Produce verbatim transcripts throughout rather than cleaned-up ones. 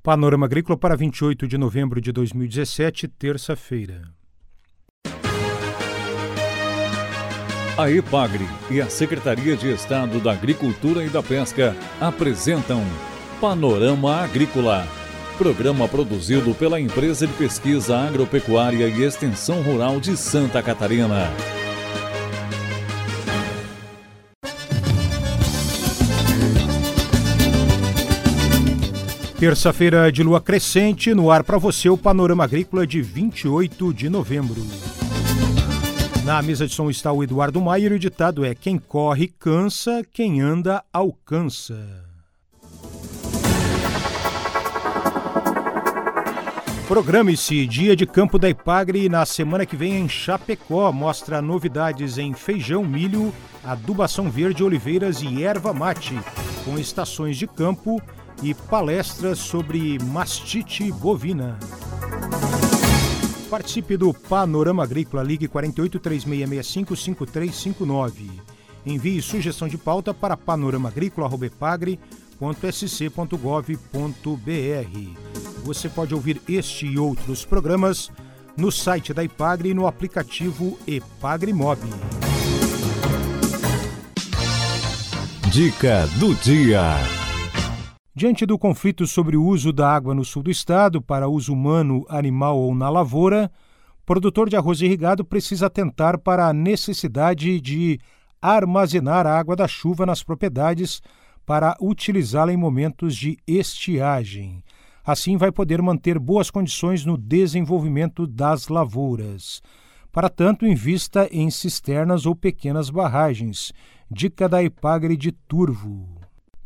Panorama Agrícola para vinte e oito de novembro de dois mil e dezessete, terça-feira. A EPAGRE e a Secretaria de Estado da Agricultura e da Pesca apresentam Panorama Agrícola, programa produzido pela Empresa de Pesquisa Agropecuária e Extensão Rural de Santa Catarina. Terça-feira de lua crescente, no ar para você o Panorama Agrícola de vinte e oito de novembro. Na mesa de som está o Eduardo Maier e o ditado é: quem corre cansa, quem anda alcança. Programe-se, dia de campo da EPAGRE na semana que vem em Chapecó. Mostra novidades em feijão, milho, adubação verde, oliveiras e erva mate, com estações de campo e palestras sobre mastite bovina. Participe do Panorama Agrícola, ligue quatro oito três seis seis cinco cinco três cinco nove. Envie sugestão de pauta para panoramaagrícola arroba epagre ponto s c ponto gov ponto b r. Você pode ouvir este e outros programas no site da EPAGRE e no aplicativo EPAGRE Mob. Dica do dia. Diante do conflito sobre o uso da água no sul do estado para uso humano, animal ou na lavoura, o produtor de arroz irrigado precisa atentar para a necessidade de armazenar a água da chuva nas propriedades para utilizá-la em momentos de estiagem. Assim vai poder manter boas condições no desenvolvimento das lavouras. Para tanto, invista em cisternas ou pequenas barragens. Dica da EPAGRE de Turvo.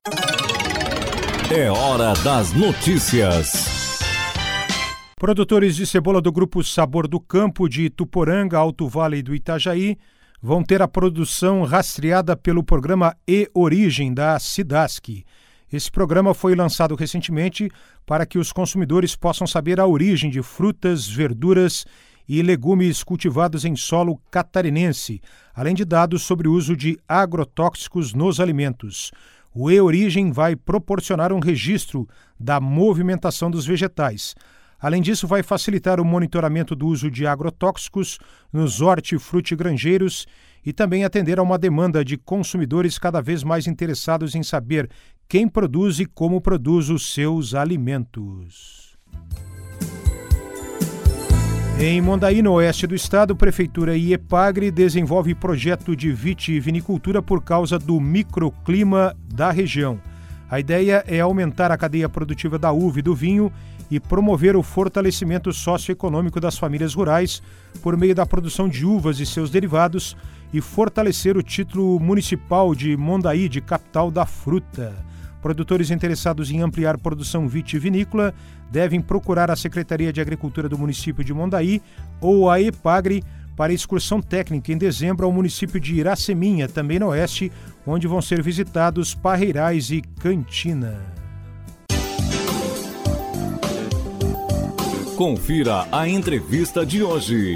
É hora das notícias. Produtores de cebola do Grupo Sabor do Campo de Ituporanga, Alto Vale e do Itajaí vão ter a produção rastreada pelo programa E-Origem da Cidasc. Esse programa foi lançado recentemente para que os consumidores possam saber a origem de frutas, verduras e legumes cultivados em solo catarinense, além de dados sobre o uso de agrotóxicos nos alimentos. O E-Origem vai proporcionar um registro da movimentação dos vegetais. Além disso, vai facilitar o monitoramento do uso de agrotóxicos nos hortifrutigranjeiros e também atender a uma demanda de consumidores cada vez mais interessados em saber quem produz e como produz os seus alimentos. Em Mondaí, no oeste do estado, Prefeitura e EPAGRE desenvolve projeto de vitivinicultura por causa do microclima da região. A ideia é aumentar a cadeia produtiva da uva e do vinho e promover o fortalecimento socioeconômico das famílias rurais por meio da produção de uvas e seus derivados e fortalecer o título municipal de Mondaí de capital da fruta. Produtores interessados em ampliar produção vitivinícola devem procurar a Secretaria de Agricultura do município de Mondaí ou a EPAGRE para excursão técnica em dezembro ao município de Iraceminha, também no oeste, onde vão ser visitados Parreirais e Cantina. Confira a entrevista de hoje.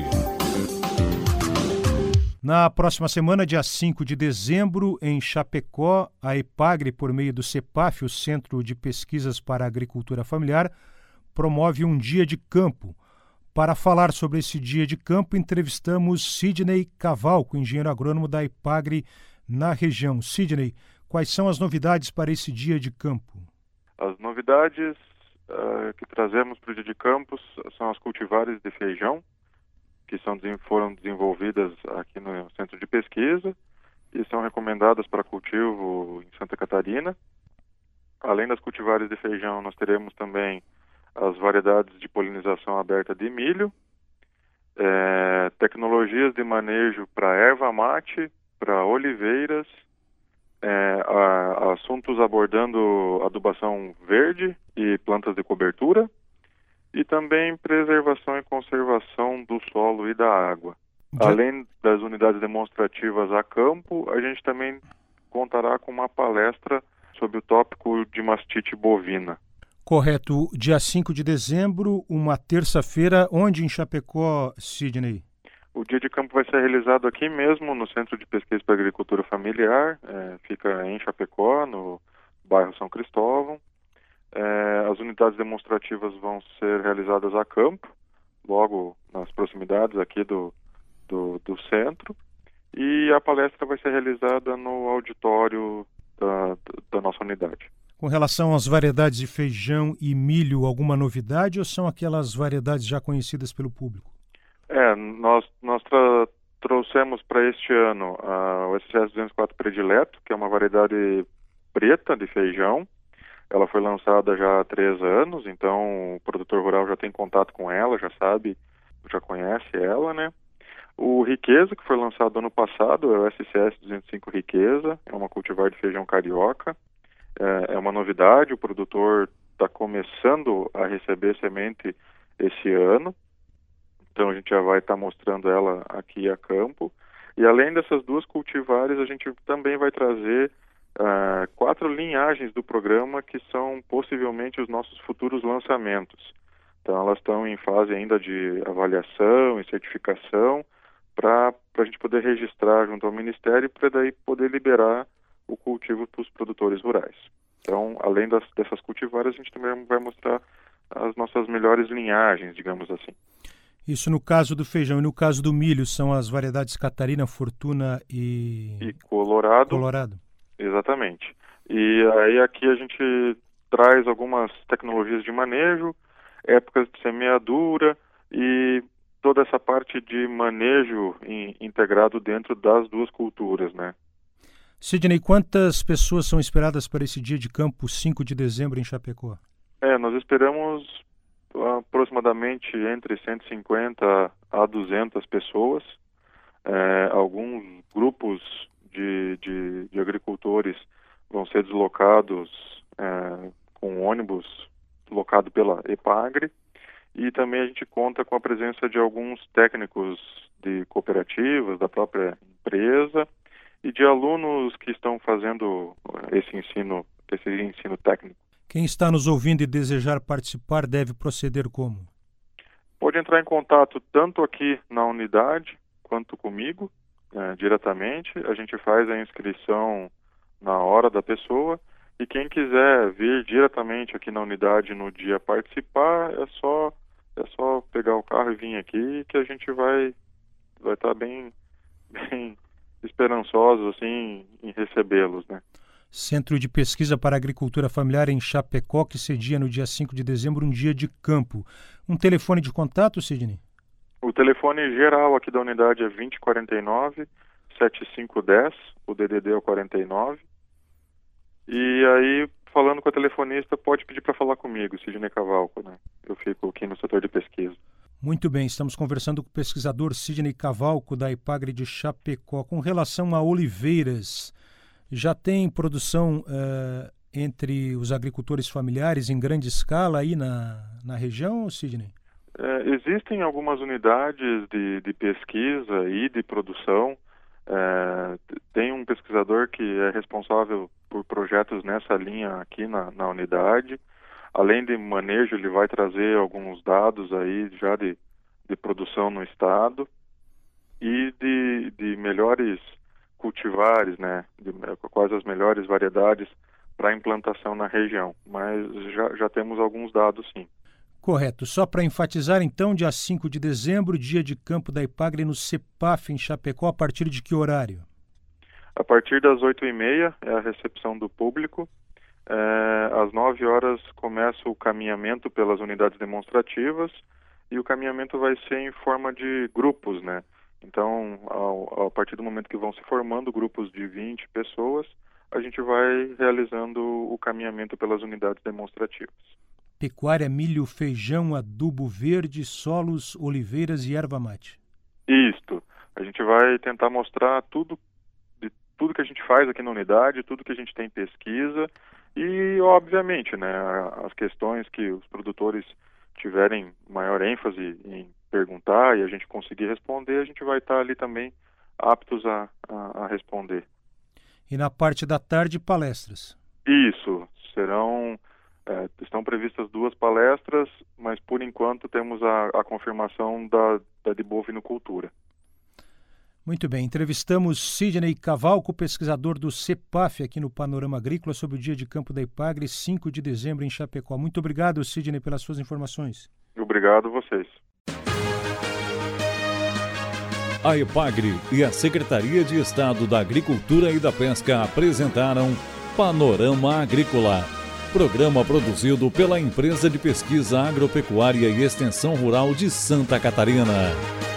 Na próxima semana, dia cinco de dezembro, em Chapecó, a EPAGRE, por meio do CEPAF, o Centro de Pesquisas para a Agricultura Familiar, promove um dia de campo. Para falar sobre esse dia de campo, entrevistamos Sidney Cavalco, engenheiro agrônomo da EPAGRE na região. Sidney, quais são as novidades para esse dia de campo? As novidades uh, que trazemos para o dia de campo são as cultivares de feijão, que são, foram desenvolvidas aqui no Centro de Pesquisa e são recomendadas para cultivo em Santa Catarina. Além das cultivares de feijão, nós teremos também as variedades de polinização aberta de milho, é, tecnologias de manejo para erva mate, para oliveiras, é, a, assuntos abordando adubação verde e plantas de cobertura, e também preservação e conservação do solo e da água. De... Além das unidades demonstrativas a campo, a gente também contará com uma palestra sobre o tópico de mastite bovina. Correto. Dia cinco de dezembro, uma terça-feira, onde em Chapecó, Sidney? O dia de campo vai ser realizado aqui mesmo, no Centro de Pesquisa para Agricultura Familiar, é, fica em Chapecó, no bairro São Cristóvão. É, as unidades demonstrativas vão ser realizadas a campo, logo nas proximidades aqui do, do, do centro, e a palestra vai ser realizada no auditório da, da nossa unidade. Com relação às variedades de feijão e milho, alguma novidade ou são aquelas variedades já conhecidas pelo público? É, nós, nós tra- trouxemos para este ano a, o S C S duzentos e quatro Predileto, que é uma variedade preta de feijão. Ela foi lançada já há três anos, então o produtor rural já tem contato com ela, já sabe, já conhece ela, né? O Riqueza, que foi lançado ano passado, é o S C S duzentos e cinco Riqueza, é uma cultivar de feijão carioca. É, é uma novidade, o produtor está começando a receber semente esse ano, então a gente já vai estar tá mostrando ela aqui a campo. E além dessas duas cultivares, a gente também vai trazer uh, quatro linhagens do programa que são possivelmente os nossos futuros lançamentos. Então elas estão em fase ainda de avaliação e certificação para a gente poder registrar junto ao Ministério para daí poder liberar o cultivo para os produtores rurais. Então, além das, dessas cultivares, a gente também vai mostrar as nossas melhores linhagens, digamos assim. Isso no caso do feijão. E no caso do milho, são as variedades Catarina, Fortuna e... E Colorado. Colorado. Exatamente. E aí aqui a gente traz algumas tecnologias de manejo, épocas de semeadura e toda essa parte de manejo in, integrado dentro das duas culturas, né? Sidney, quantas pessoas são esperadas para esse dia de campo cinco de dezembro em Chapecó? É, nós esperamos aproximadamente entre cento e cinquenta a duzentas pessoas. É, alguns grupos de, de, de agricultores vão ser deslocados é, com ônibus locado pela EPAGRE, e também a gente conta com a presença de alguns técnicos de cooperativas, da própria empresa, e de alunos que estão fazendo esse ensino, esse ensino técnico. Quem está nos ouvindo e desejar participar deve proceder como? Pode entrar em contato tanto aqui na unidade quanto comigo, é, diretamente. A gente faz a inscrição na hora da pessoa, e quem quiser vir diretamente aqui na unidade no dia participar, é só, é só pegar o carro e vir aqui, que a gente vai vai estar bem, bem esperançosos assim, em recebê-los, né? Centro de Pesquisa para a Agricultura Familiar em Chapecó, que cedia no dia cinco de dezembro, um dia de campo. Um telefone de contato, Sidney? O telefone geral aqui da unidade é vinte, quarenta e nove, setenta e cinco dez, o D D D é o quarenta e nove. E aí, falando com a telefonista, pode pedir para falar comigo, Sidney Cavalco, né? Eu fico aqui no setor de pesquisa. Muito bem, estamos conversando com o pesquisador Sidney Cavalco, da EPAGRE de Chapecó. Com relação a oliveiras, já tem produção uh, entre os agricultores familiares em grande escala aí na, na região, Sidney? É, existem algumas unidades de, de pesquisa e de produção. É, tem um pesquisador que é responsável por projetos nessa linha aqui na, na unidade. Além de manejo, ele vai trazer alguns dados aí já de, de produção no estado e de, de melhores cultivares, né, de, quais as melhores variedades para implantação na região. Mas já, já temos alguns dados, sim. Correto. Só para enfatizar, então, dia cinco de dezembro, dia de campo da EPAGRE no CEPAF, em Chapecó, a partir de que horário? A partir das oito e meia é a recepção do público. É, às nove horas começa o caminhamento pelas unidades demonstrativas, e o caminhamento vai ser em forma de grupos, né? Então, ao, ao partir do momento que vão se formando grupos de vinte pessoas, a gente vai realizando o caminhamento pelas unidades demonstrativas. Pecuária, milho, feijão, adubo verde, solos, oliveiras e erva mate. Isto. A gente vai tentar mostrar tudo, de tudo que a gente faz aqui na unidade, tudo que a gente tem em pesquisa e, obviamente, né, as questões que os produtores tiverem maior ênfase em perguntar e a gente conseguir responder, a gente vai estar ali também aptos a, a, a responder. E na parte da tarde, palestras? Isso. Serão... É, estão previstas duas palestras, mas por enquanto temos a, a confirmação da, da de bovinocultura. Muito bem, entrevistamos Sidney Cavalco, pesquisador do CEPAF aqui no Panorama Agrícola sobre o Dia de Campo da Epagre, cinco de dezembro em Chapecó. Muito obrigado, Sidney, pelas suas informações. Obrigado a vocês. A Epagre e a Secretaria de Estado da Agricultura e da Pesca apresentaram Panorama Agrícola, programa produzido pela Empresa de Pesquisa Agropecuária e Extensão Rural de Santa Catarina.